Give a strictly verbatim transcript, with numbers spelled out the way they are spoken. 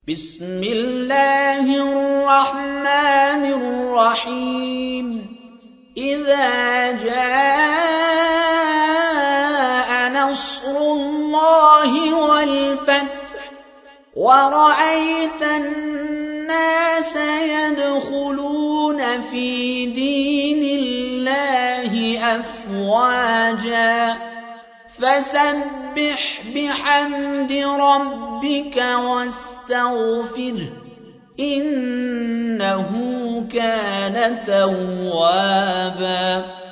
بسم الله الرحمن الرحيم إذا جاء نصر الله والفتح ورأيت الناس يدخلون في دين الله أفواجا فسبح بحمد ربك واستغفره إنه كان توابا